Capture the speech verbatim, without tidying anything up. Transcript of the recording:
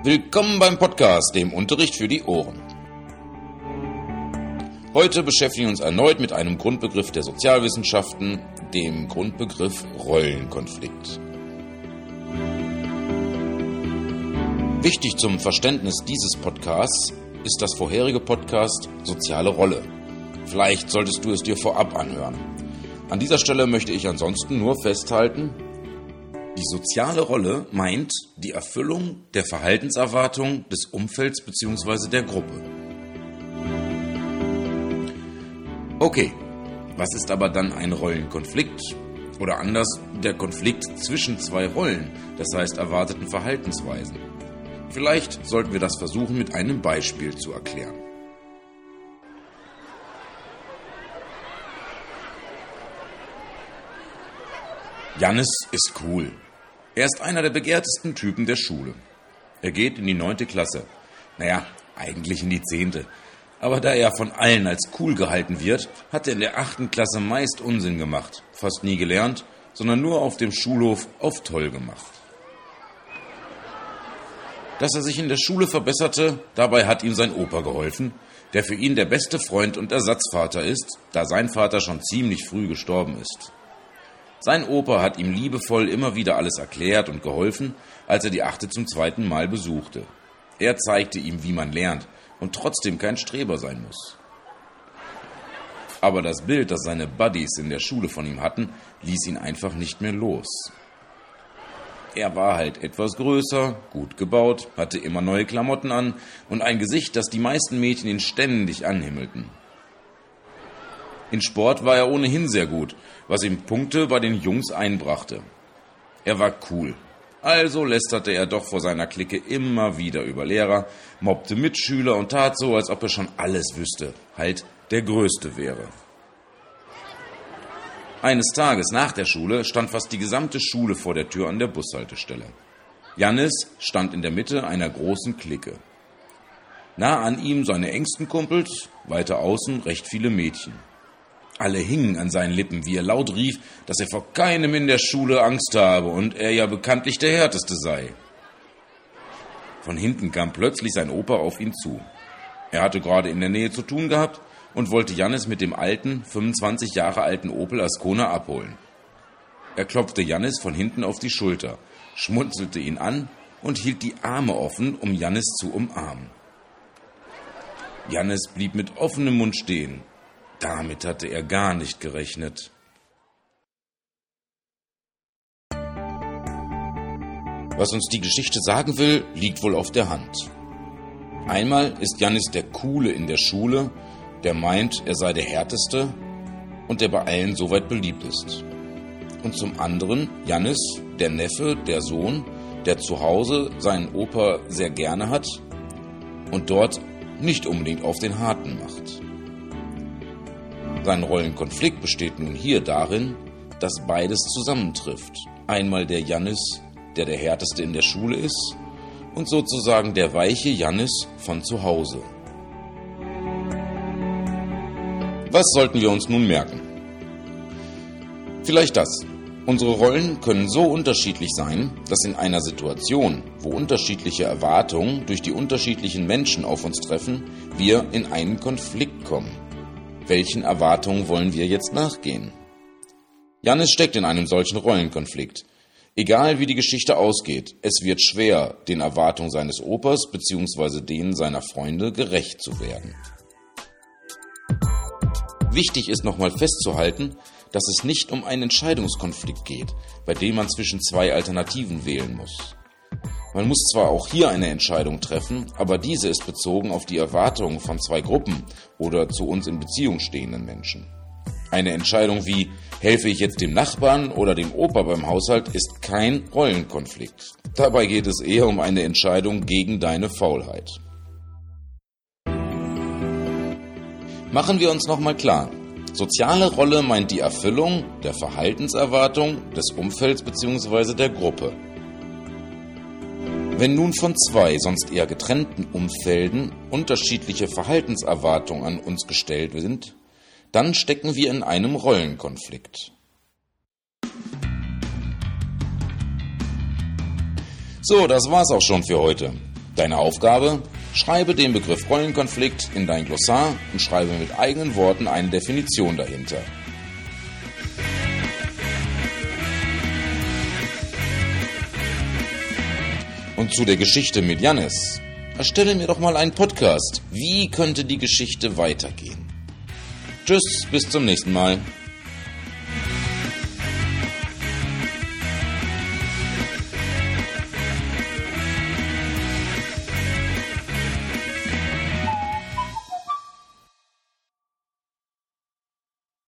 Willkommen beim Podcast, dem Unterricht für die Ohren. Heute beschäftigen wir uns erneut mit einem Grundbegriff der Sozialwissenschaften, dem Grundbegriff Rollenkonflikt. Wichtig zum Verständnis dieses Podcasts ist das vorherige Podcast Soziale Rolle. Vielleicht solltest du es dir vorab anhören. An dieser Stelle möchte ich ansonsten nur festhalten, die soziale Rolle meint die Erfüllung der Verhaltenserwartung des Umfelds bzw. der Gruppe. Okay, was ist aber dann ein Rollenkonflikt? Oder anders, der Konflikt zwischen zwei Rollen, das heißt erwarteten Verhaltensweisen. Vielleicht sollten wir das versuchen, mit einem Beispiel zu erklären. Jannis ist cool. Er ist einer der begehrtesten Typen der Schule. Er geht in die neunte Klasse. Naja, eigentlich in die zehnte. Aber da er von allen als cool gehalten wird, hat er in der achten Klasse meist Unsinn gemacht. Fast nie gelernt, sondern nur auf dem Schulhof auf toll gemacht. Dass er sich in der Schule verbesserte, dabei hat ihm sein Opa geholfen, der für ihn der beste Freund und Ersatzvater ist, da sein Vater schon ziemlich früh gestorben ist. Sein Opa hat ihm liebevoll immer wieder alles erklärt und geholfen, als er die achte zum zweiten Mal besuchte. Er zeigte ihm, wie man lernt und trotzdem kein Streber sein muss. Aber das Bild, das seine Buddies in der Schule von ihm hatten, ließ ihn einfach nicht mehr los. Er war halt etwas größer, gut gebaut, hatte immer neue Klamotten an und ein Gesicht, das die meisten Mädchen ihn ständig anhimmelten. In Sport war er ohnehin sehr gut, was ihm Punkte bei den Jungs einbrachte. Er war cool. Also lästerte er doch vor seiner Clique immer wieder über Lehrer, mobbte Mitschüler und tat so, als ob er schon alles wüsste, halt der Größte wäre. Eines Tages nach der Schule stand fast die gesamte Schule vor der Tür an der Bushaltestelle. Jannis stand in der Mitte einer großen Clique. Nah an ihm seine engsten Kumpels, weiter außen recht viele Mädchen. Alle hingen an seinen Lippen, wie er laut rief, dass er vor keinem in der Schule Angst habe und er ja bekanntlich der Härteste sei. Von hinten kam plötzlich sein Opa auf ihn zu. Er hatte gerade in der Nähe zu tun gehabt und wollte Jannis mit dem alten, fünfundzwanzig Jahre alten Opel Ascona abholen. Er klopfte Jannis von hinten auf die Schulter, schmunzelte ihn an und hielt die Arme offen, um Jannis zu umarmen. Jannis blieb mit offenem Mund stehen. Damit hatte er gar nicht gerechnet. Was uns die Geschichte sagen will, liegt wohl auf der Hand. Einmal ist Jannis der Coole in der Schule, der meint, er sei der Härteste und der bei allen soweit beliebt ist. Und zum anderen Jannis, der Neffe, der Sohn, der zu Hause seinen Opa sehr gerne hat und dort nicht unbedingt auf den Harten macht. Sein Rollenkonflikt besteht nun hier darin, dass beides zusammentrifft. Einmal der Jannis, der der Härteste in der Schule ist, und sozusagen der weiche Jannis von zu Hause. Was sollten wir uns nun merken? Vielleicht das. Unsere Rollen können so unterschiedlich sein, dass in einer Situation, wo unterschiedliche Erwartungen durch die unterschiedlichen Menschen auf uns treffen, wir in einen Konflikt kommen. Welchen Erwartungen wollen wir jetzt nachgehen? Jannis steckt in einem solchen Rollenkonflikt. Egal wie die Geschichte ausgeht, es wird schwer, den Erwartungen seines Opas bzw. denen seiner Freunde gerecht zu werden. Wichtig ist nochmal festzuhalten, dass es nicht um einen Entscheidungskonflikt geht, bei dem man zwischen zwei Alternativen wählen muss. Man muss zwar auch hier eine Entscheidung treffen, aber diese ist bezogen auf die Erwartungen von zwei Gruppen oder zu uns in Beziehung stehenden Menschen. Eine Entscheidung wie, helfe ich jetzt dem Nachbarn oder dem Opa beim Haushalt, ist kein Rollenkonflikt. Dabei geht es eher um eine Entscheidung gegen deine Faulheit. Machen wir uns nochmal klar. Soziale Rolle meint die Erfüllung der Verhaltenserwartung des Umfelds bzw. der Gruppe. Wenn nun von zwei sonst eher getrennten Umfelden unterschiedliche Verhaltenserwartungen an uns gestellt sind, dann stecken wir in einem Rollenkonflikt. So, das war's auch schon für heute. Deine Aufgabe? Schreibe den Begriff Rollenkonflikt in dein Glossar und schreibe mit eigenen Worten eine Definition dahinter. Und zu der Geschichte mit Jannis. Erstelle mir doch mal einen Podcast. Wie könnte die Geschichte weitergehen? Tschüss, bis zum nächsten Mal.